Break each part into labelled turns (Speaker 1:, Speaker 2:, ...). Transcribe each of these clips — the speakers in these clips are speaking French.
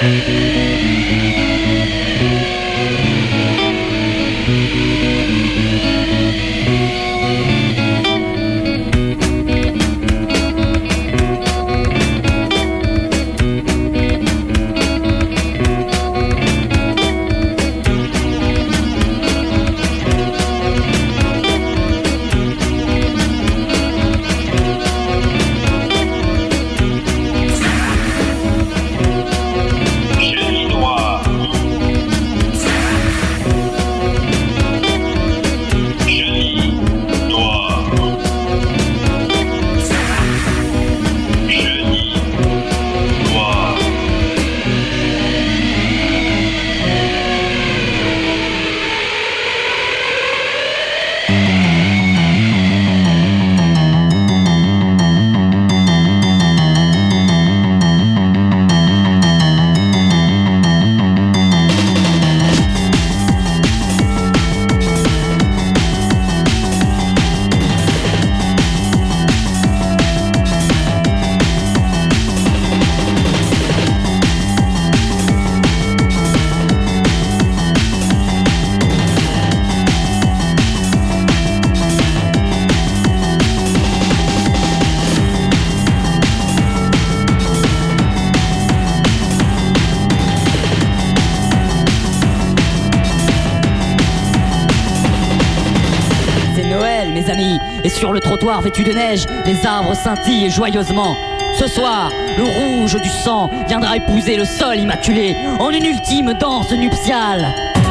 Speaker 1: Et sur le trottoir vêtu de neige, les arbres scintillent joyeusement. Ce soir, le rouge du sang viendra épouser le sol immaculé en une ultime danse nuptiale.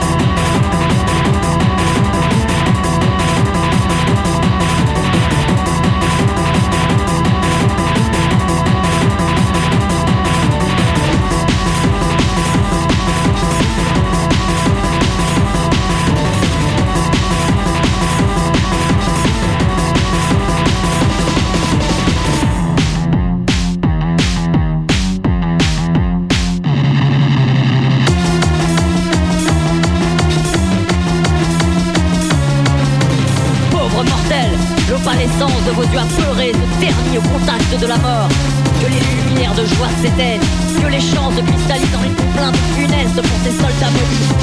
Speaker 1: L'opalescence de vos yeux apeurés se ternit au contact de la mort. Que les lumières de joie s'éteignent, que les chants se cristallisent en une complainte funeste pour ces soldats maudits.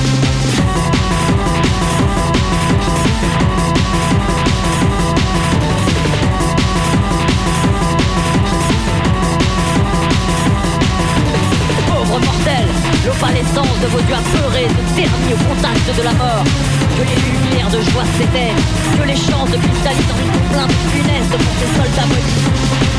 Speaker 1: Pauvres mortels, l'opalescence de vos yeux apeurés se ternit au contact de la mort. Que les lumières de joie s'éteignent, que les chants se cristallisent en une complainte funeste pour ces soldats maudits.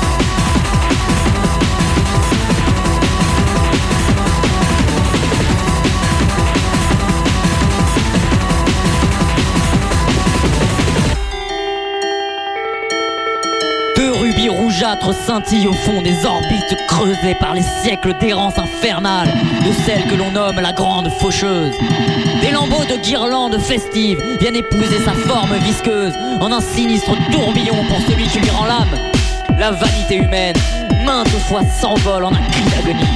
Speaker 1: Deux rubis rougeâtres scintillent au fond des orbites creusées par les siècles d'errance infernale de celle que l'on nomme la grande faucheuse. Des lambeaux de guirlandes festives viennent épouser sa forme visqueuse en un sinistre tourbillon pour celui qui lui rend l'âme. La vanité humaine, maintes fois s'envole en un cri d'agonie.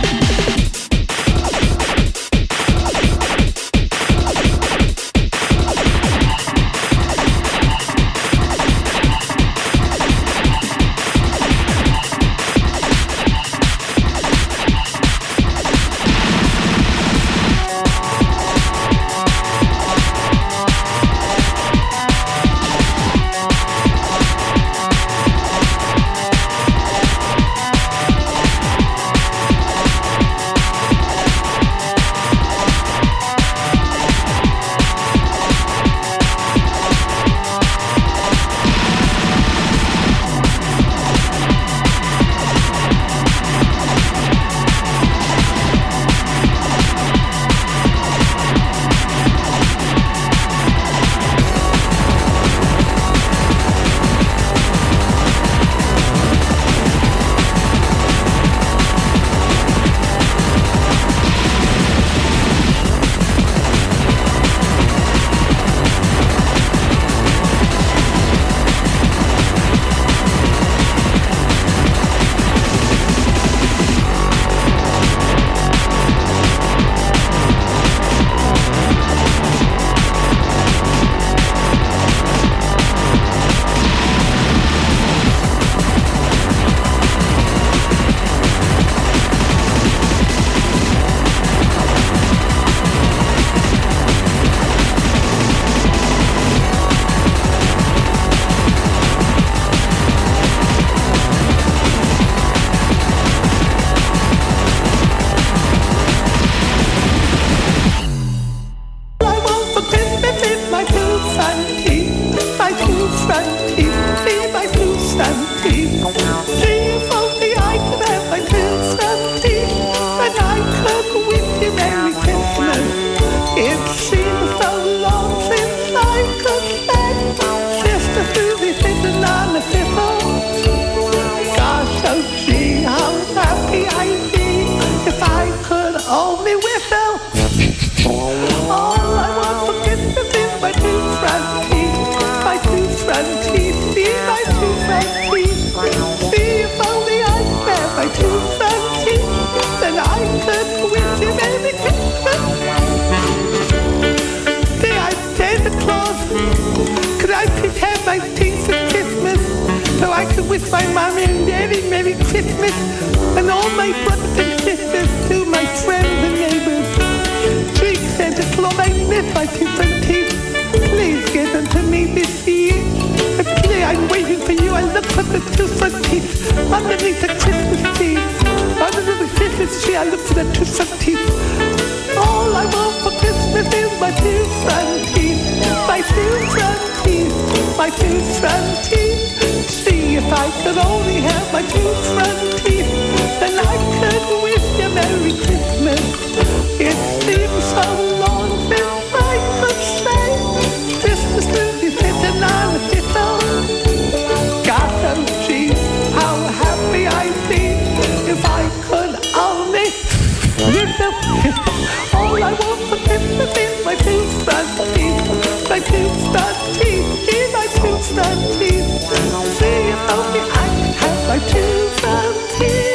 Speaker 2: like to wish my mommy and daddy Merry Christmas, and all my brothers and sisters, to my friends and neighbors. Please, Santa Claus, I miss my teeth and teeth. Please give them to me this year. And today I'm waiting for you. I look for the two front teeth underneath the Christmas tree. Under the Christmas tree, I look for the two front teeth. All I want for Christmas is my two front teeth. My two front teeth. My two front teeth. See if I could only have my two front teeth, then I could wish you Merry Christmas. It seems so long since I could say Christmas will be sitting on the thistle. Gosh, oh gee, how happy I'd be if I could only wish you. All I want for Christmas is my two front teeth. My two front teeth. Gee, my two front teeth. See if only I could have my two front teeth.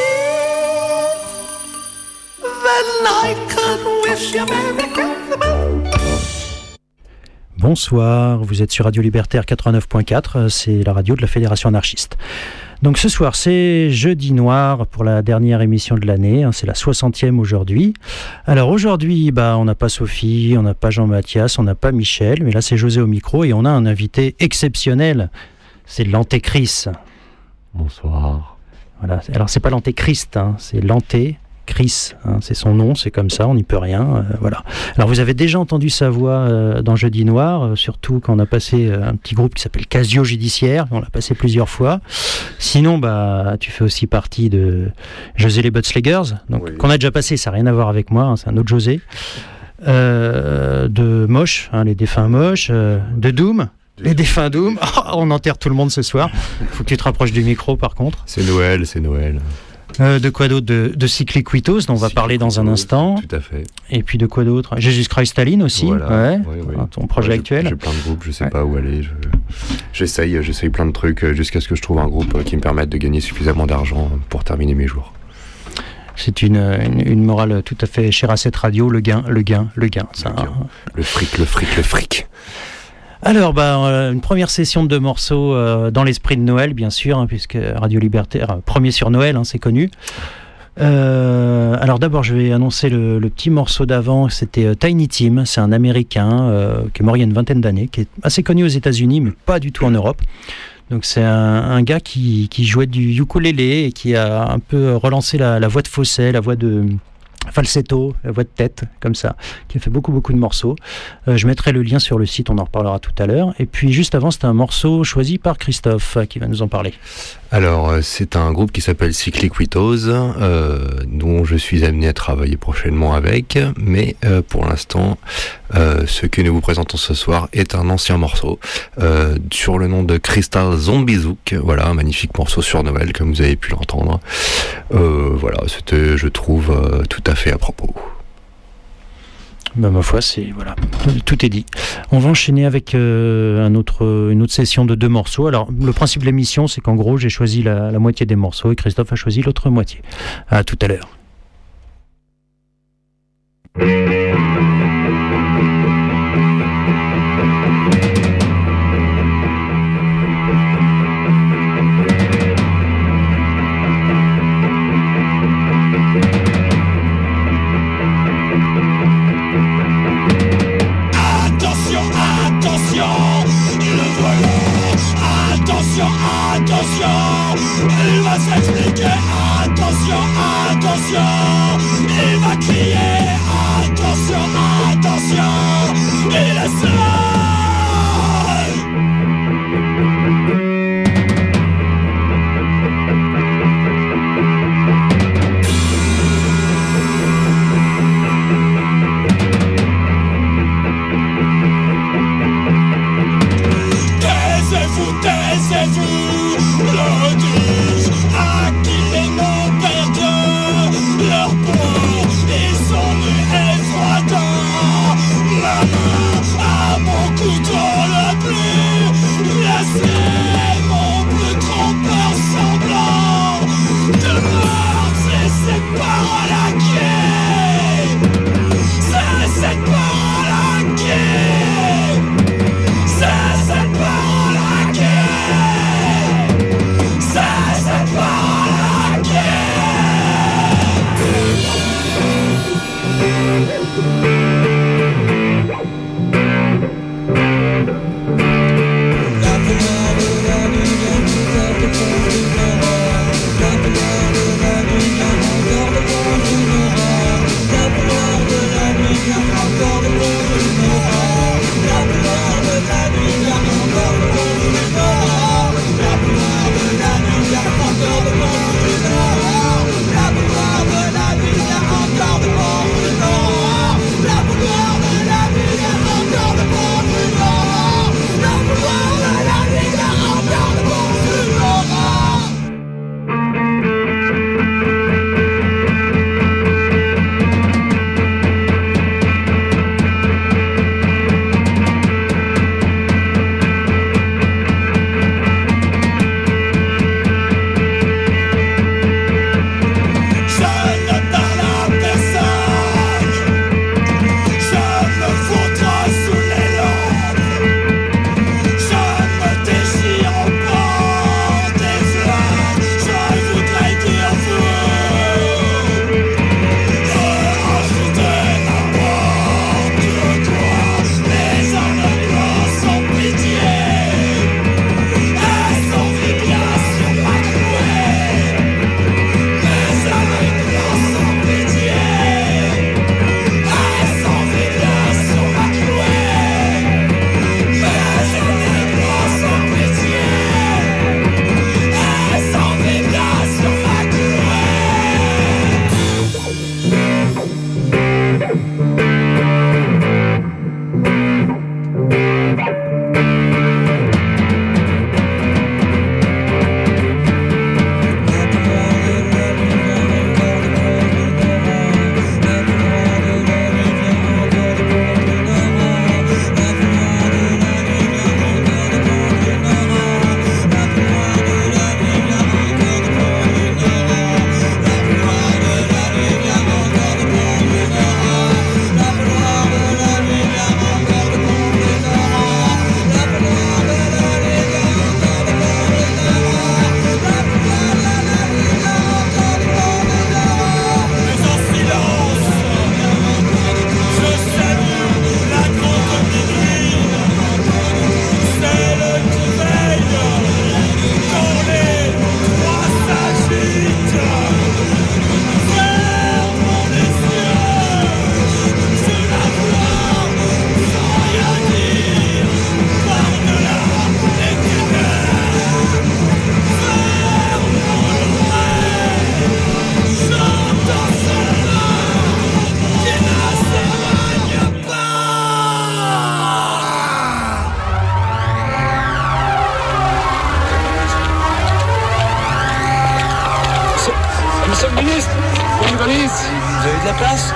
Speaker 2: Then I could wish you Merry Christmas.
Speaker 3: Bonsoir, vous êtes sur Radio Libertaire 89.4, c'est la radio de la Fédération anarchiste. Donc ce soir, c'est Jeudi Noir pour la dernière émission de l'année, c'est la 60e aujourd'hui. Alors aujourd'hui, on n'a pas Sophie, on n'a pas Jean-Mathias, on n'a pas Michel, mais là c'est José au micro et on a un invité exceptionnel, c'est l'Antéchrist.
Speaker 4: Bonsoir.
Speaker 3: Voilà. Alors c'est pas l'Antéchrist, c'est l'Antéchrist, c'est son nom, c'est comme ça, on n'y peut rien. Voilà. Alors vous avez déjà entendu sa voix dans Jeudi Noir, surtout quand on a passé un petit groupe qui s'appelle Casio Judiciaire, on l'a passé plusieurs fois. Sinon, tu fais aussi partie de José les Buttsleggers, donc oui. Qu'on a déjà passé, ça n'a rien à voir avec moi, c'est un autre José. De Moche, les défunts Moches, de Doom. Les défunts Doom, on enterre tout le monde ce soir. Faut que tu te rapproches du micro par contre.
Speaker 4: C'est Noël.
Speaker 3: De quoi d'autre? De Cycliquitos, dont on va parler dans un instant.
Speaker 4: Tout à fait.
Speaker 3: Et puis de quoi d'autre? Jesus Christ Staline aussi,
Speaker 4: voilà. Oui.
Speaker 3: Ton projet actuel.
Speaker 4: J'ai plein de groupes, je sais pas où aller. J'essaye plein de trucs jusqu'à ce que je trouve un groupe qui me permette de gagner suffisamment d'argent pour terminer mes jours.
Speaker 3: C'est une morale tout à fait chère à cette radio, le gain. Ça,
Speaker 4: le fric.
Speaker 3: Alors, une première session de 2 morceaux dans l'esprit de Noël, bien sûr, puisque Radio Libertaire, premier sur Noël, c'est connu. Alors d'abord, je vais annoncer le petit morceau d'avant, c'était Tiny Tim, c'est un Américain qui est mort il y a une vingtaine d'années, qui est assez connu aux États-Unis, mais pas du tout en Europe. Donc c'est un gars qui jouait du ukulélé et qui a un peu relancé la voix de fausset, la voix de falsetto, la voix de tête, comme ça, qui a fait beaucoup de morceaux. Je mettrai le lien sur le site, on en reparlera tout à l'heure. Et puis juste avant, c'était un morceau choisi par Christophe, qui va nous en parler.
Speaker 4: Alors, c'est un groupe qui s'appelle Cycliquitos, dont je suis amené à travailler prochainement avec, mais pour l'instant, ce que nous vous présentons ce soir est un ancien morceau, sur le nom de Crystal Zombie Zouk. Voilà, un magnifique morceau sur Noël, comme vous avez pu l'entendre. Voilà, c'était, je trouve, tout à fait à propos.
Speaker 3: Ma foi, tout est dit. On va enchaîner avec une autre session de 2 morceaux. Alors, le principe de l'émission, c'est qu'en gros, j'ai choisi la moitié des morceaux et Christophe a choisi l'autre moitié. À tout à l'heure.
Speaker 5: Il va s'expliquer, attention, il va crier, attention, il est seul. Taisez-vous, le dis à qui les noms perdent leur peau, ils sont nus et froidants. Ma main à mon cou Journaliste, il y a une valise. Vous avez de la place?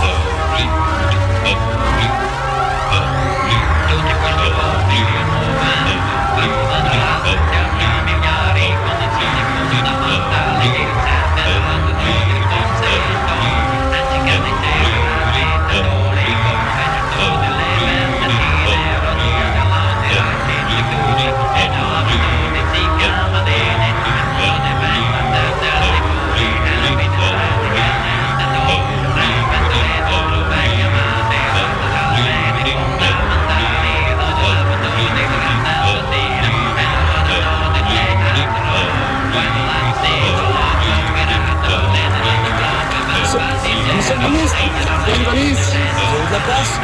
Speaker 5: Monsieur le ministre, il y a une valise. Vous avez de la place?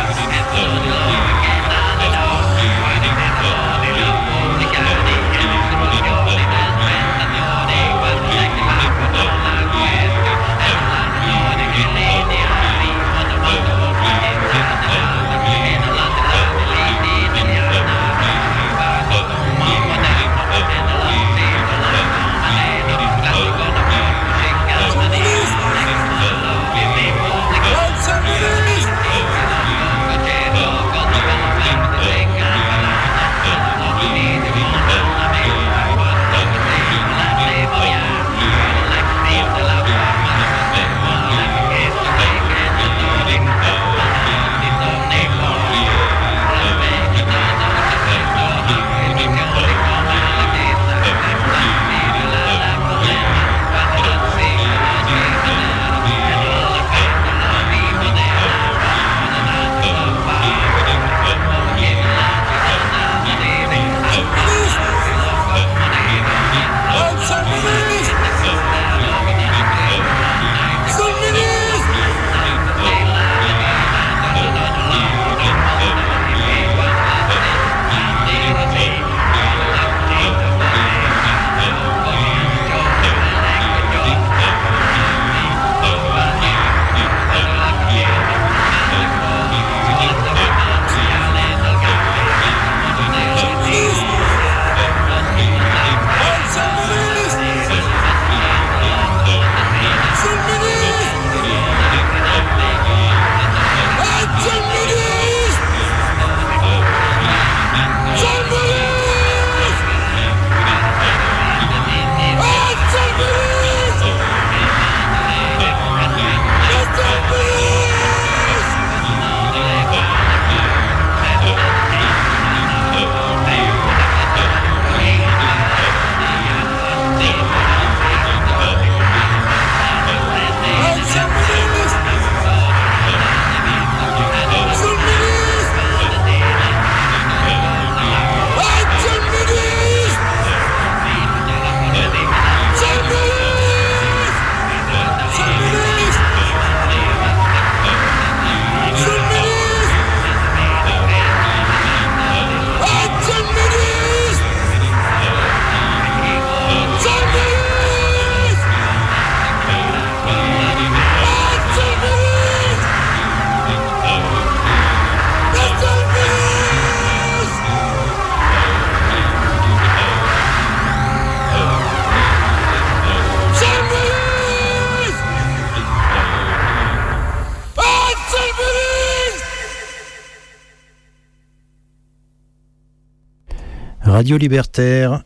Speaker 3: Radio Libertaire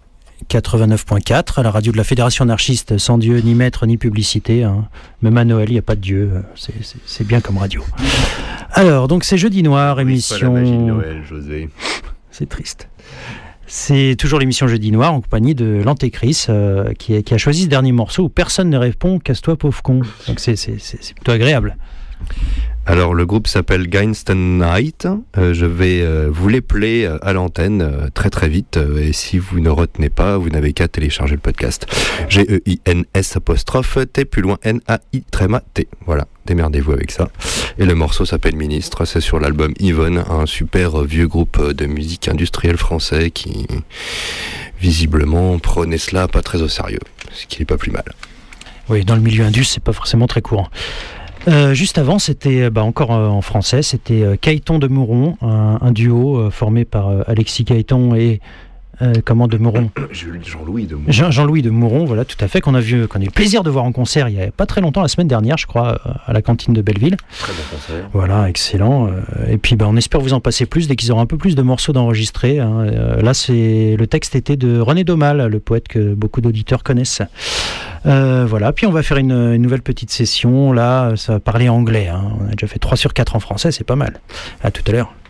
Speaker 3: 89.4, la radio de la Fédération anarchiste, sans Dieu, ni maître, ni publicité. Hein. Même à Noël, il n'y a pas de Dieu. C'est bien comme radio. Alors, donc c'est Jeudi Noir,
Speaker 4: Oui,
Speaker 3: émission...
Speaker 4: c'est pas la magie de Noël, José.
Speaker 3: C'est triste. C'est toujours l'émission Jeudi Noir en compagnie de l'Antéchrist qui a choisi ce dernier morceau où personne ne répond, casse-toi pauvre con. Donc c'est plutôt agréable.
Speaker 4: Alors le groupe s'appelle Gainston Night. Je vais vous les play à l'antenne très très vite. Et si vous ne retenez pas, vous n'avez qu'à télécharger le podcast. G-E-I-N-S' T plus loin N-A-I-T. Voilà, démerdez-vous avec ça. Et le morceau s'appelle Ministre. C'est sur l'album Yvonne, un super vieux groupe de musique industrielle français qui visiblement prenait cela pas très au sérieux. Ce qui n'est pas plus mal.
Speaker 3: Oui, dans le milieu indus, c'est pas forcément très courant. Juste avant, c'était encore en français, c'était Caïton de Mouron, un duo formé par Alexis Caïton et De Mouron.
Speaker 4: Jean-Louis de Mouron.
Speaker 3: Jean-Louis de Mouron, voilà, tout à fait, qu'on a eu le plaisir de voir en concert il y a pas très longtemps, la semaine dernière, je crois, à la cantine de Belleville.
Speaker 4: Très bon concert.
Speaker 3: Voilà, excellent. Et puis, on espère vous en passer plus dès qu'ils auront un peu plus de morceaux d'enregistrer. Hein. Là, le texte était de René Daumal, le poète que beaucoup d'auditeurs connaissent. Voilà, puis on va faire une nouvelle petite session. Là, ça va parler anglais. Hein. On a déjà fait 3 sur 4 en français, c'est pas mal. À tout à l'heure.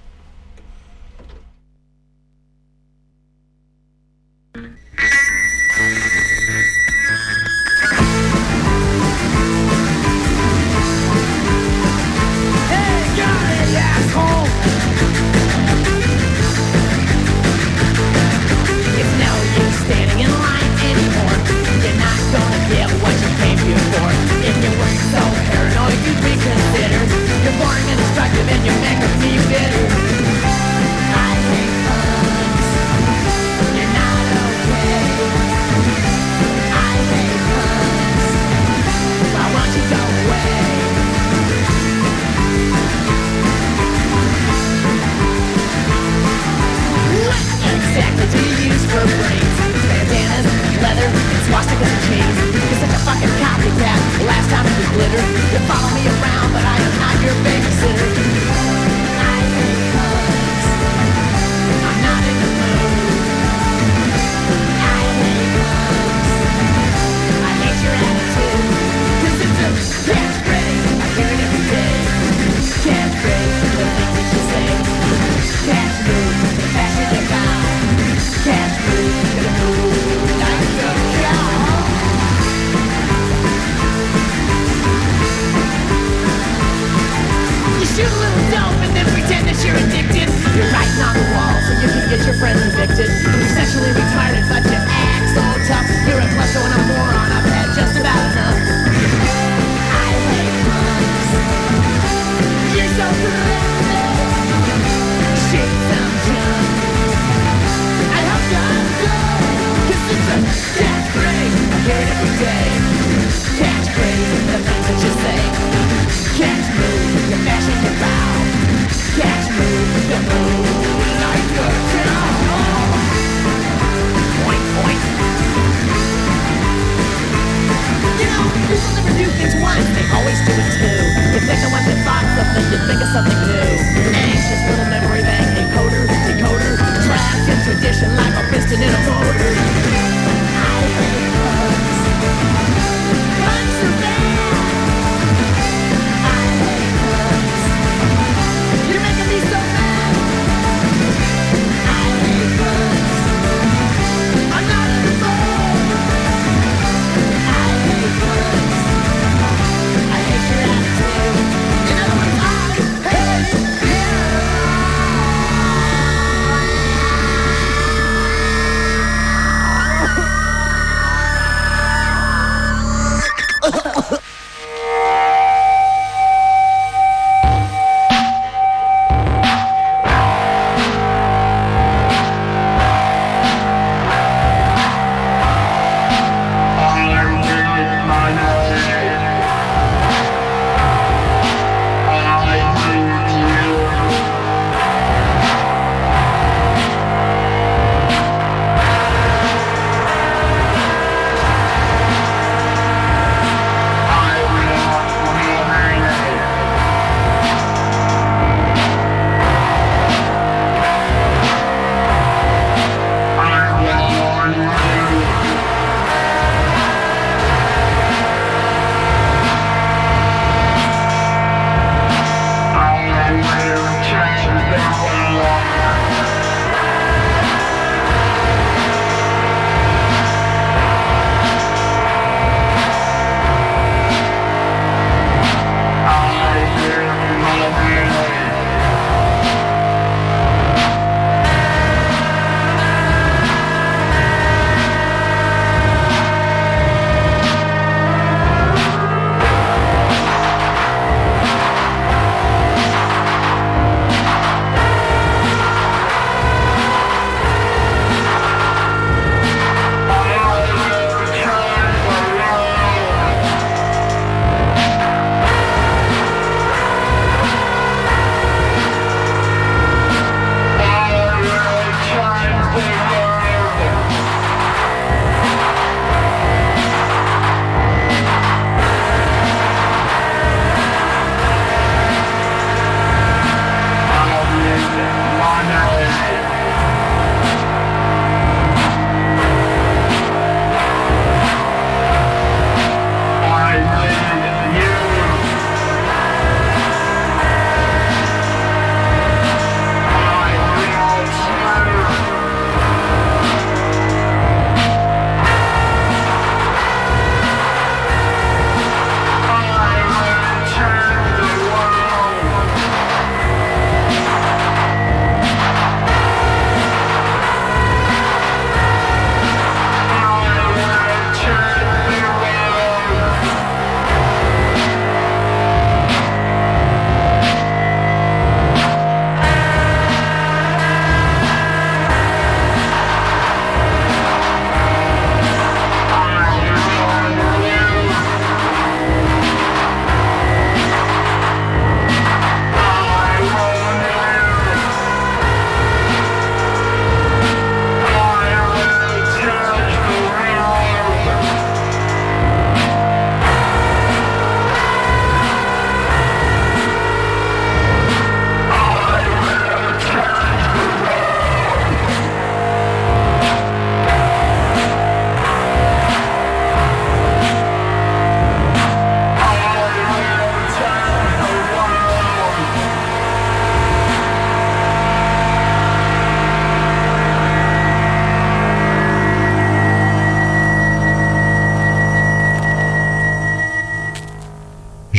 Speaker 6: And you make me bitter. I hate puns. You're not okay. I hate puns. Why won't you go away? What exactly do you use for brains? Bandanas, leather, swastikas and chains. You're such a fucking copycat. Last time it was glitter. You follow me around, but I am not your babysitter. You're addicted. You're writing on the walls so you can get your friends evicted. You're sexually retarded, but you act so tough. You're a klepto and a moron. I've had just about enough. I hate puns. You're so good. Shake some junk. I hope you're good. 'Cause it's a catchphrase. I hear it every day. Catchphrase, the things that you say. Catch move, your fashion, your bow. Catch move, you move like a cow. Point, point. You know, people never do things once, they always do it two. If they're the ones that thought something, you think of something new. Anxious little memory bank, encoder, decoder. Trapped in tradition like a piston in a motor. I hate puns. Puns are bad. I hate puns. You're making me so mad. I hate puns. I'm not in the mood. I hate puns. I hate your attitude. In other words, I hate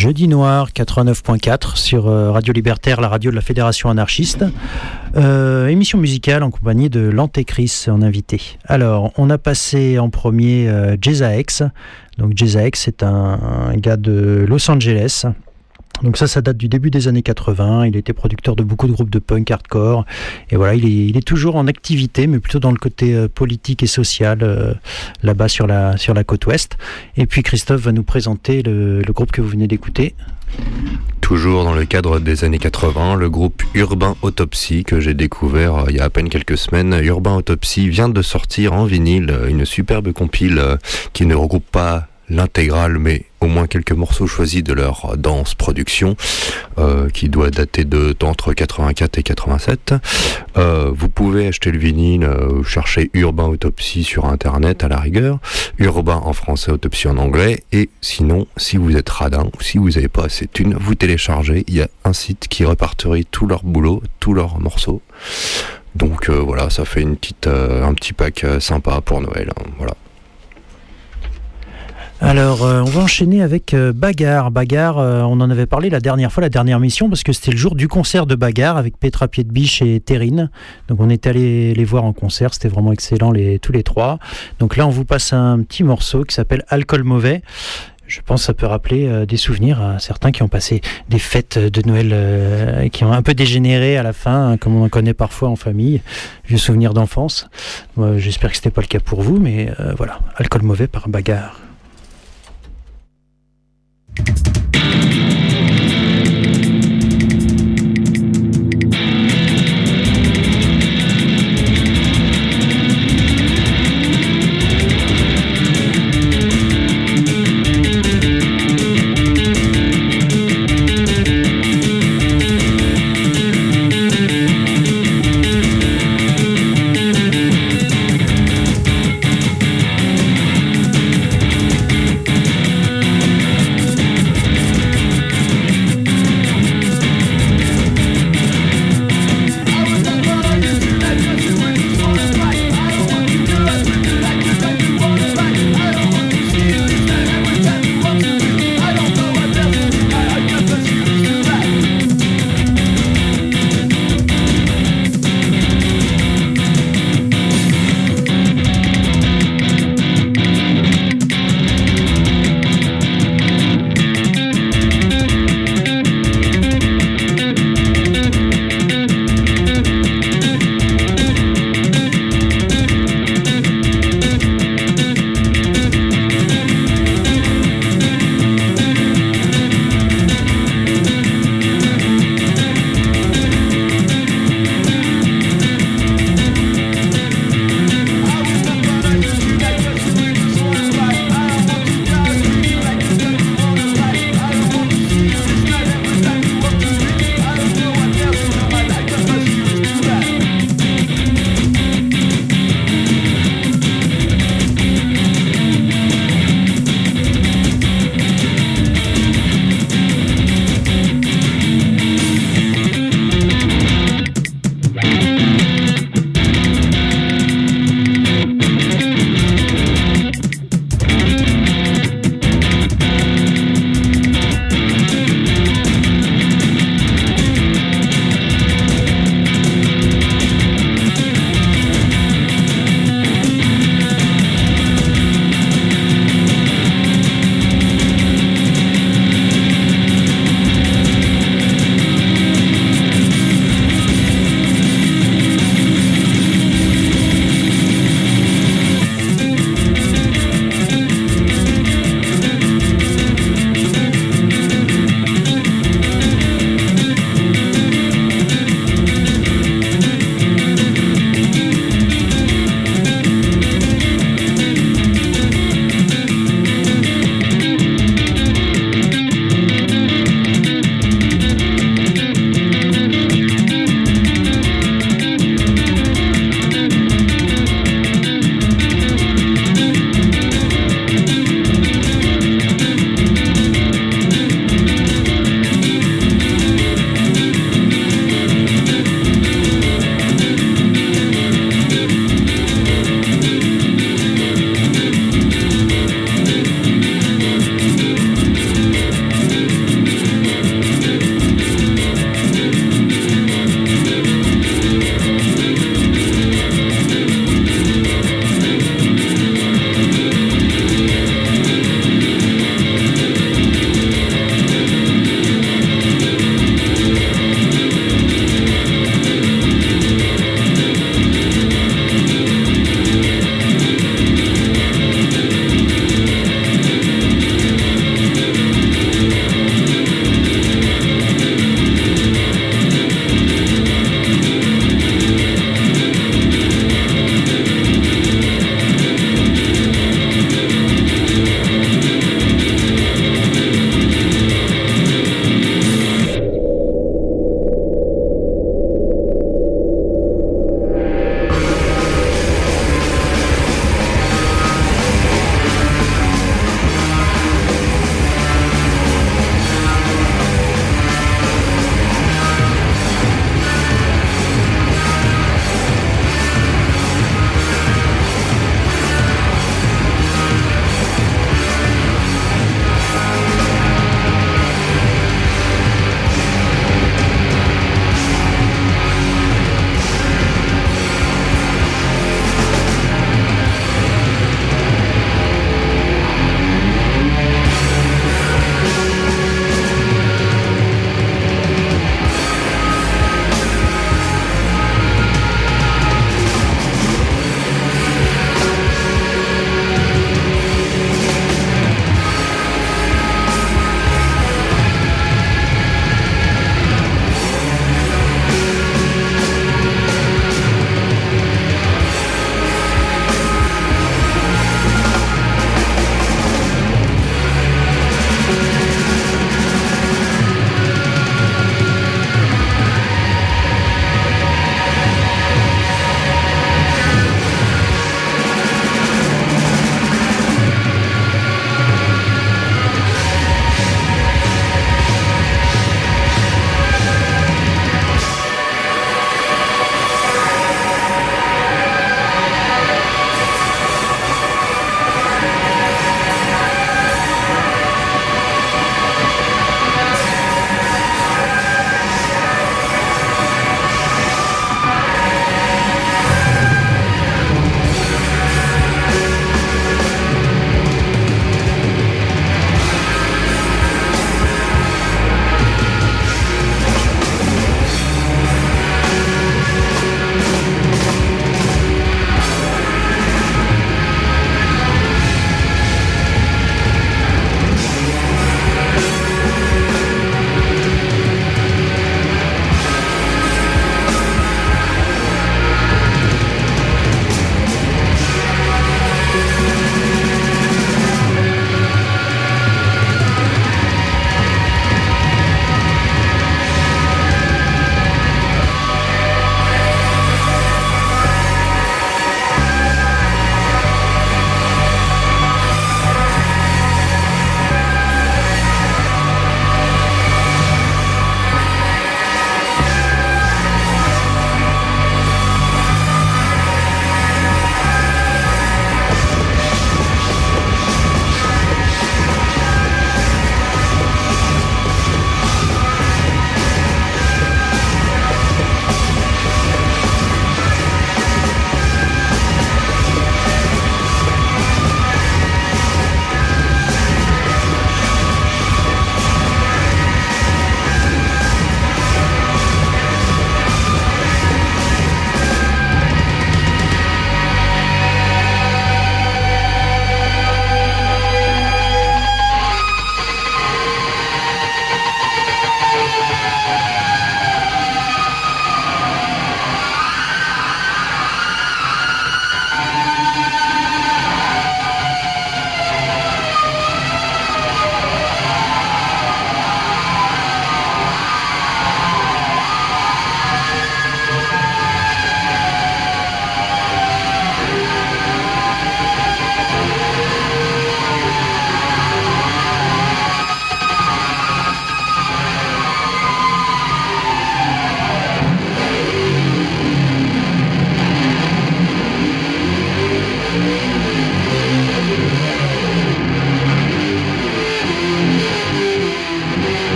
Speaker 3: Jeudi Noir 89.4 sur Radio Libertaire, la radio de la Fédération anarchiste. Émission musicale en compagnie de l'Antéchrist en invité. Alors, on a passé en premier Jeza X. Donc Jeza X, c'est un gars de Los Angeles. Donc ça date du début des années 80. Il a été producteur de beaucoup de groupes de punk hardcore. Et voilà, il est toujours en activité, mais plutôt dans le côté politique et social, là-bas sur la côte ouest. Et puis Christophe va nous présenter le groupe que vous venez d'écouter.
Speaker 4: Toujours dans le cadre des années 80, le groupe Urban Autopsy que j'ai découvert il y a à peine quelques semaines. Urban Autopsy vient de sortir en vinyle une superbe compile qui ne regroupe pas l'intégrale, mais au moins quelques morceaux choisis de leur dense production, qui doit dater d'entre 84 et 87. Vous pouvez acheter le vinyle, chercher Urban Autopsy sur internet à la rigueur, Urban en français, Autopsy en anglais, et sinon, si vous êtes radin, ou si vous n'avez pas assez de thunes, vous téléchargez, il y a un site qui répertorie tout leur boulot, tous leurs morceaux. Donc voilà, ça fait un petit pack sympa pour Noël, hein, voilà.
Speaker 3: Alors, on va enchaîner avec Bagarre. Bagarre, on en avait parlé la dernière mission, parce que c'était le jour du concert de Bagarre avec Petra Piedbiche et Terrine. Donc, on est allé les voir en concert, c'était vraiment excellent tous les trois. Donc là, on vous passe un petit morceau qui s'appelle Alcool Mauvais. Je pense que ça peut rappeler des souvenirs à certains qui ont passé des fêtes de Noël qui ont un peu dégénéré à la fin, hein, comme on en connaît parfois en famille, vieux souvenirs d'enfance. J'espère que c'était pas le cas pour vous, mais voilà, Alcool Mauvais par Bagarre.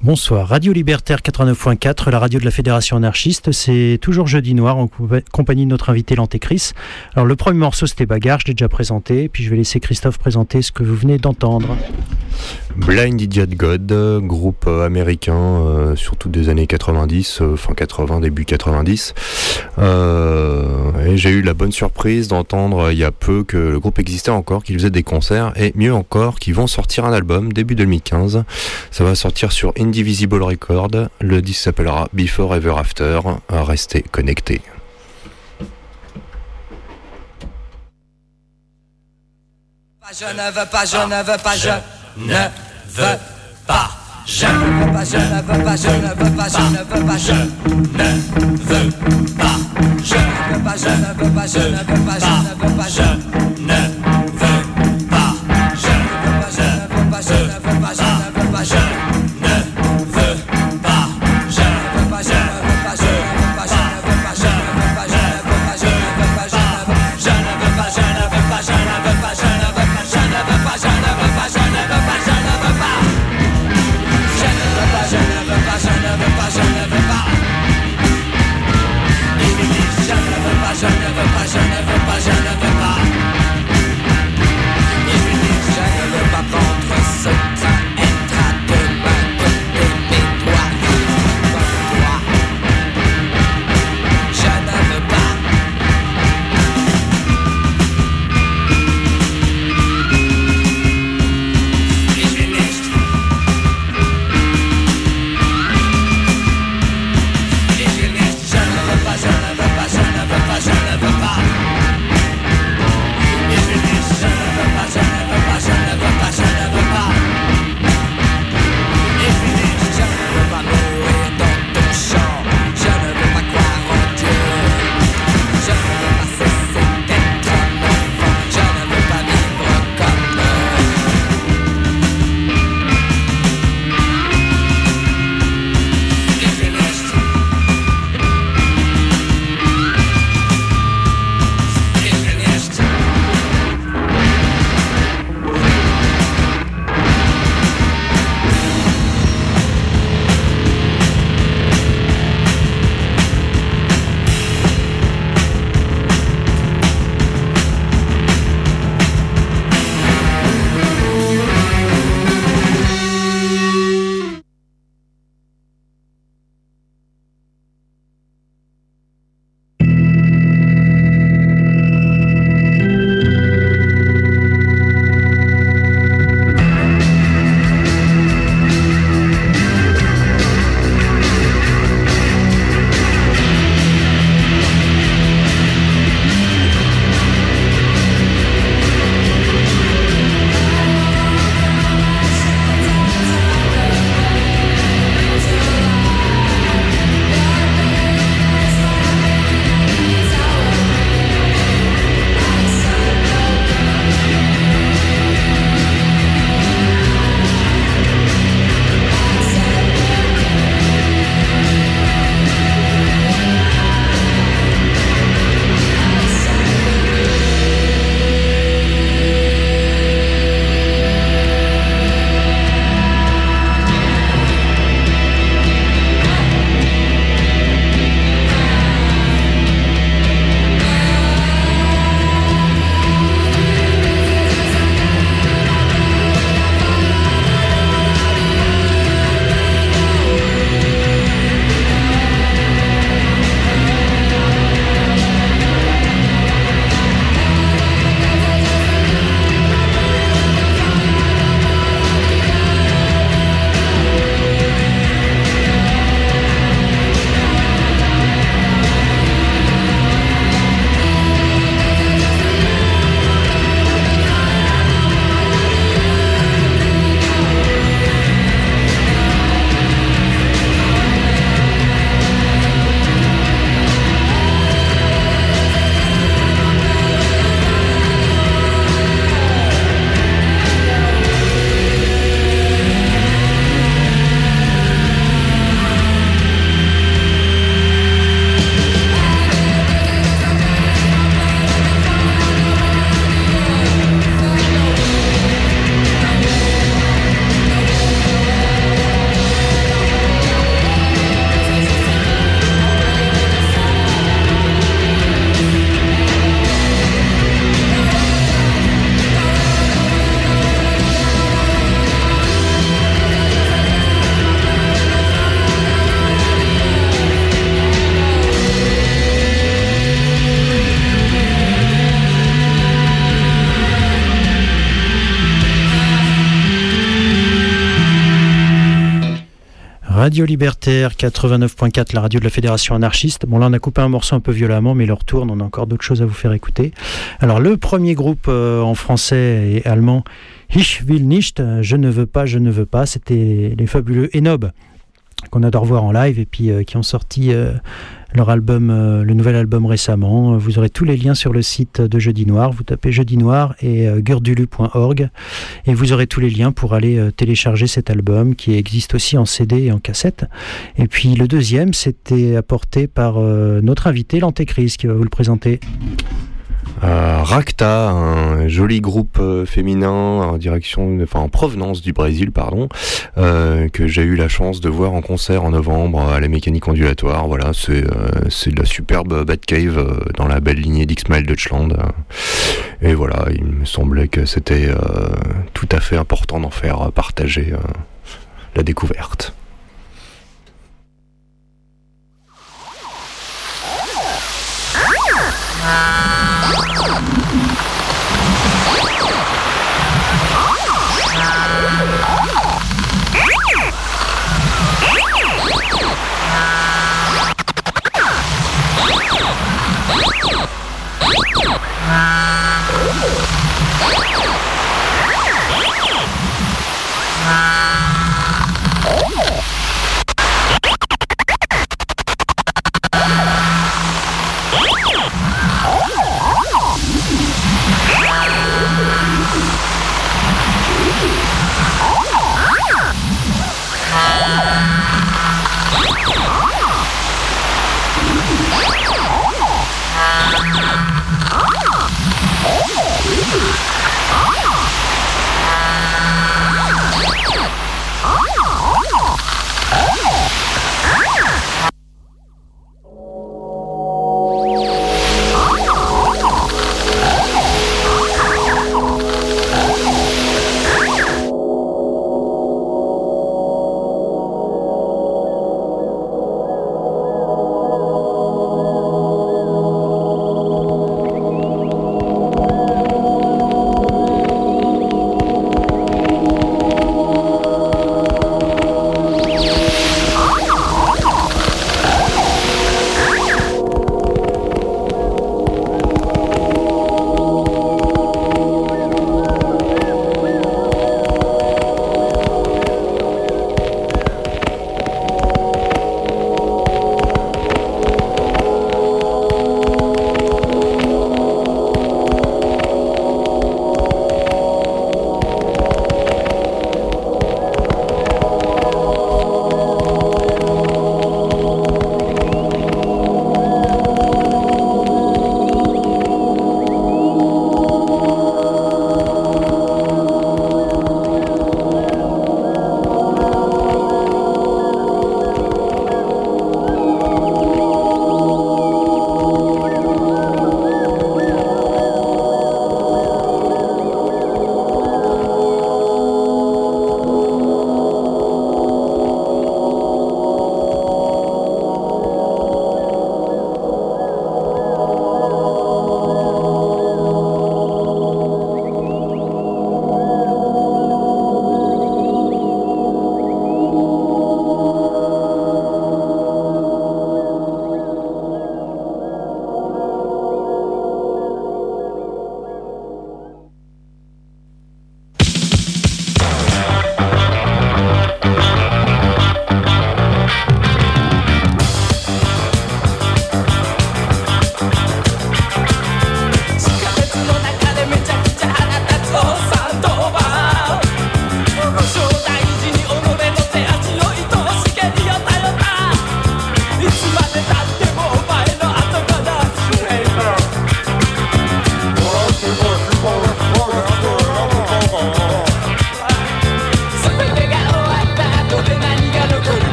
Speaker 3: Bonsoir, Radio Libertaire 89.4, la radio de la Fédération anarchiste. C'est toujours Jeudi Noir en compagnie de notre invité l'Antéchrist. Alors le premier morceau c'était Bagarre, je l'ai déjà présenté, puis je vais laisser Christophe présenter ce que vous venez d'entendre.
Speaker 4: Blind Idiot God, groupe américain, surtout des années 90, fin 80, début 90. Et j'ai eu la bonne surprise d'entendre il y a peu que le groupe existait encore, qu'il faisait des concerts, et mieux encore, qu'ils vont sortir un album début 2015. Ça va sortir sur Indivisible Record. Le disque s'appellera Before Ever After. Restez connectés.
Speaker 7: Je ne veux pas, je ne veux pas, je ne veux pas. Je ne veux pas, je ne veux pas, je ne veux pas, je ne veux pas, je ne veux pas. Je ne veux pas, je ne veux pas, je ne veux pas, je ne veux pas, je ne veux pas. Je ne veux pas, je ne veux pas, je ne veux pas, je ne veux pas, je ne veux pas. Je ne veux pas, je ne veux pas, je ne veux pas, je ne veux pas, je ne veux pas, je ne veux pas, je ne veux pas, je ne veux pas, je ne veux pas, je ne veux pas, je ne veux pas, je ne veux pas. Je ne veux pas, je ne veux pas, je ne veux pas, je ne veux pas.
Speaker 3: Radio Libertaire 89.4, la radio de la Fédération anarchiste. Bon, là on a coupé un morceau un peu violemment, mais il retourne, on a encore d'autres choses à vous faire écouter. Alors le premier groupe en français et allemand, Ich will nicht, je ne veux pas, c'était les fabuleux Enob, qu'on adore voir en live et puis qui ont sorti leur album, le nouvel album récemment. Vous aurez tous les liens sur le site de Jeudi Noir. Vous tapez Jeudi Noir et gurdulu.org et vous aurez tous les liens pour aller télécharger cet album qui existe aussi en CD et en cassette. Et puis le deuxième, c'était apporté par notre invité, l'Antéchrist, qui va vous le présenter.
Speaker 4: Racta, un joli groupe féminin en provenance du Brésil, que j'ai eu la chance de voir en concert en novembre à la Mécanique Ondulatoire. Voilà, c'est de la superbe Batcave dans la belle lignée d'X-Mile Deutschland. Et voilà, il me semblait que c'était tout à fait important d'en faire partager la découverte.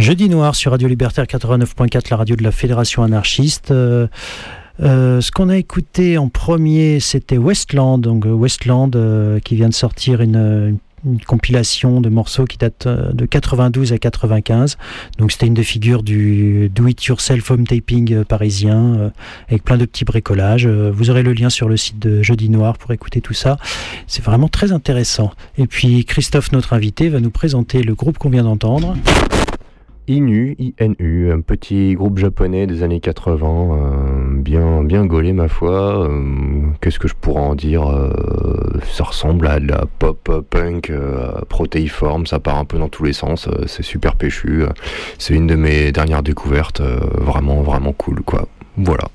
Speaker 3: Jeudi Noir sur Radio Libertaire 89.4, la radio de la Fédération anarchiste. Ce qu'on a écouté en premier, c'était Westland, donc Westland qui vient de sortir une compilation de morceaux qui date de 92 à 95. Donc c'était une des figures du do-it-yourself home taping parisien avec plein de petits bricolages. Vous aurez le lien sur le site de Jeudi Noir pour écouter tout ça. C'est vraiment très intéressant. Et puis Christophe, notre invité, va nous présenter le groupe qu'on vient d'entendre.
Speaker 4: INU, un petit groupe japonais des années 80, bien gaulé ma foi. Qu'est-ce que je pourrais en dire? Ça ressemble à de la pop-punk protéiforme, ça part un peu dans tous les sens, c'est super péchu. C'est une de mes dernières découvertes, vraiment cool, quoi. Voilà.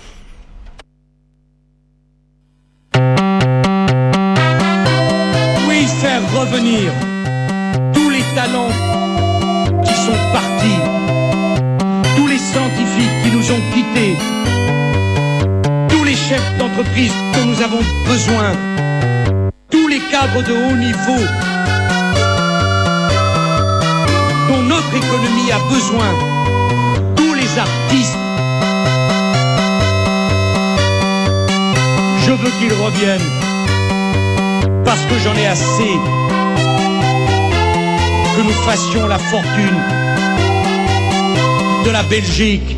Speaker 8: Oui, faire revenir tous les talents qui sont partis, tous les scientifiques qui nous ont quittés, tous les chefs d'entreprise dont nous avons besoin, tous les cadres de haut niveau dont notre économie a besoin, tous les artistes. Je veux qu'ils reviennent parce que j'en ai assez que nous fassions la fortune de la Belgique.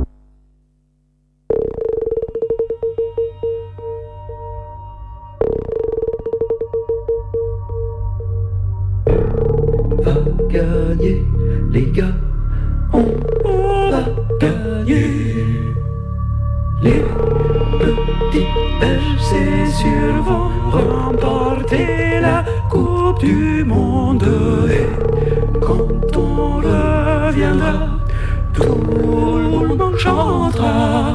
Speaker 9: On va gagner, les gars, on va gagner. Les petits Belges, c'est sûr, vont remporter la Coupe du Monde. Et quand on reviendra, tout le monde chantera.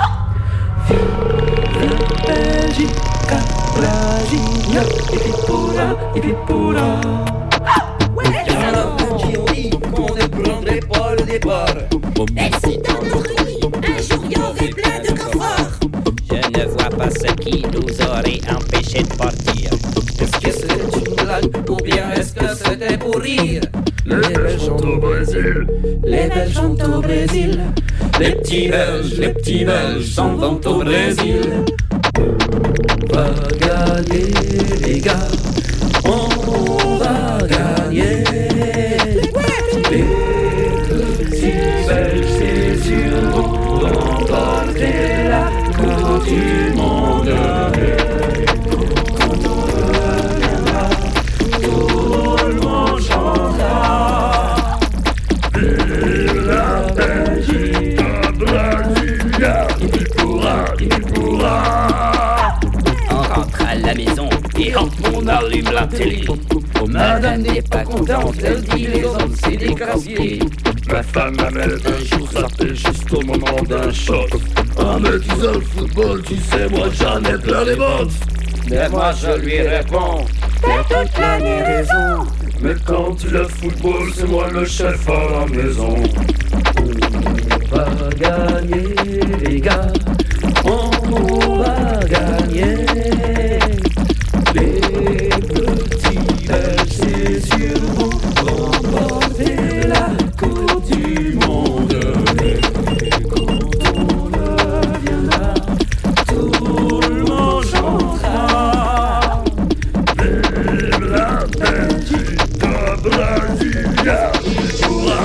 Speaker 9: Vive la Belgique, Brasilia, et puis pourra.
Speaker 7: On ne prendrait pas le départ.
Speaker 10: Et si dans nos rues, un jour il y aurait plein de cafards,
Speaker 11: je ne vois pas ce qui nous aurait empêché de partir.
Speaker 7: Est-ce que c'était une blague ou bien est-ce que c'était pour rire? Les Belges sont au Brésil,
Speaker 9: les Belges sont au Brésil,
Speaker 7: les petits Belges s'en vont au Brésil.
Speaker 9: On va gagner, les gars, on va gagner. Les petits Belges, c'est sûr, vont remporter la Coupe du Monde. Quand on reviendra, tout le monde chantera. Vive la Belgique, Brasilia, il pourra.
Speaker 11: On rentre à la maison et hop, on allume la télé.
Speaker 7: Madame n'est pas contente, elle dit les hommes c'est des casiers.
Speaker 12: Ma femme m'amène un jour s'appelle juste au moment d'un choc. En me disant le football, tu sais, moi j'en ai plein les bottes.
Speaker 7: Mais moi je lui réponds,
Speaker 9: t'as toute l'année raison.
Speaker 12: Mais quand le football, c'est moi le chef à la maison.
Speaker 9: On va gagner, les gars, on va gagner. Les petits Belges, c'est sûr, vont remporter la Coupe du Monde. Et quand on reviendra, tout le monde chantera.
Speaker 12: Vive la Belgique, Brasilia, il pourra.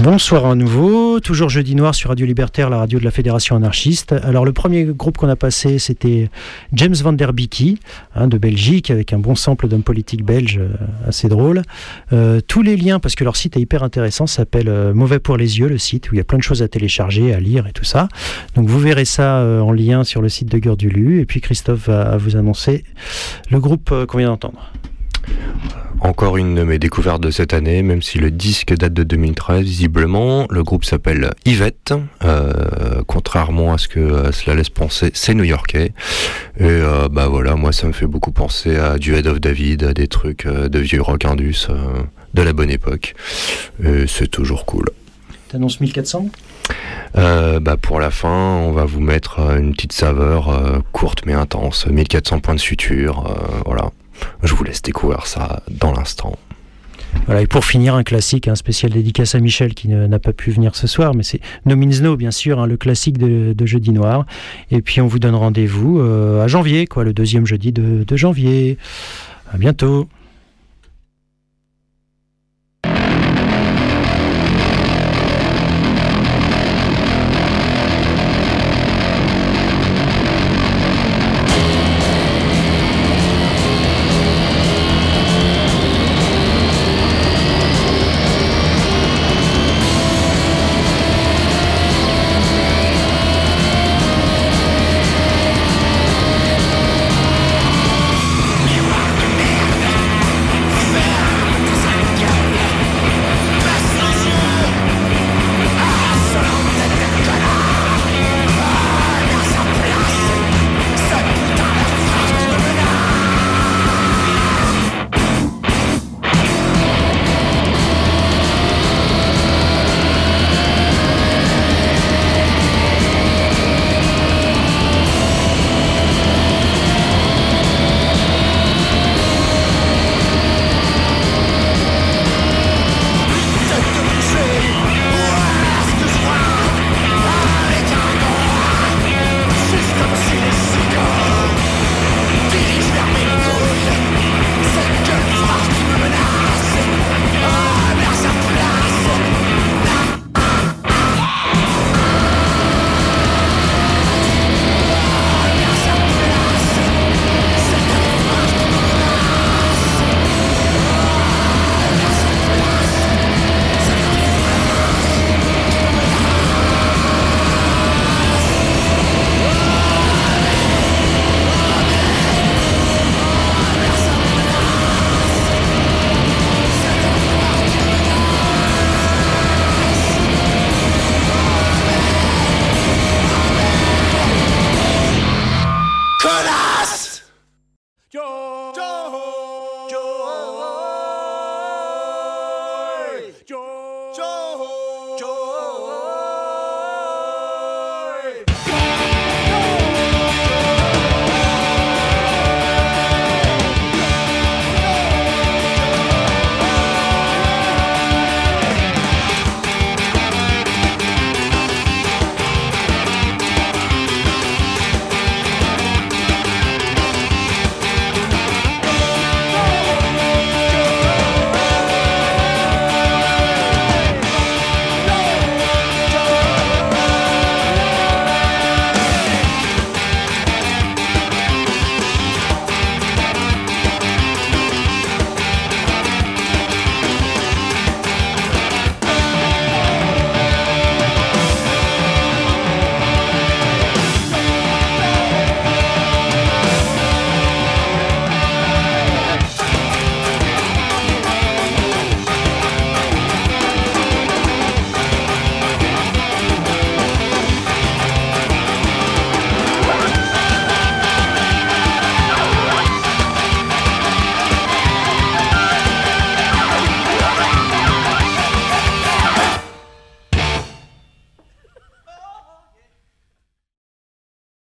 Speaker 3: Bonsoir à nouveau, toujours Jeudi Noir sur Radio Libertaire, la radio de la Fédération anarchiste. Alors le premier groupe qu'on a passé, c'était James Van Der Beeky, de Belgique, avec un bon sample d'homme politique belge assez drôle. Tous les liens, parce que leur site est hyper intéressant, s'appelle Mauvais pour les yeux, le site, où il y a plein de choses à télécharger, à lire et tout ça. Donc vous verrez ça en lien sur le site de Gurdulu. Et puis Christophe va vous annoncer le groupe qu'on vient d'entendre.
Speaker 4: Encore une de mes découvertes de cette année, même si le disque date de 2013, visiblement. Le groupe s'appelle Yvette, contrairement à ce que cela laisse penser, c'est new-yorkais. Et voilà, moi ça me fait beaucoup penser à du Head of David, à des trucs de vieux rock indus de la bonne époque. Et c'est toujours cool.
Speaker 3: T'annonces 1400 ?
Speaker 4: Pour la fin, on va vous mettre une petite saveur courte mais intense, 1400 points de suture, voilà. Je vous laisse découvrir ça dans l'instant.
Speaker 3: Voilà, et pour finir, un classique, un spécial dédicace à Michel qui n'a pas pu venir ce soir, mais c'est No Means No, bien sûr, le classique de Jeudi Noir. Et puis on vous donne rendez-vous à janvier, le deuxième jeudi de janvier. À bientôt.
Speaker 13: Yo!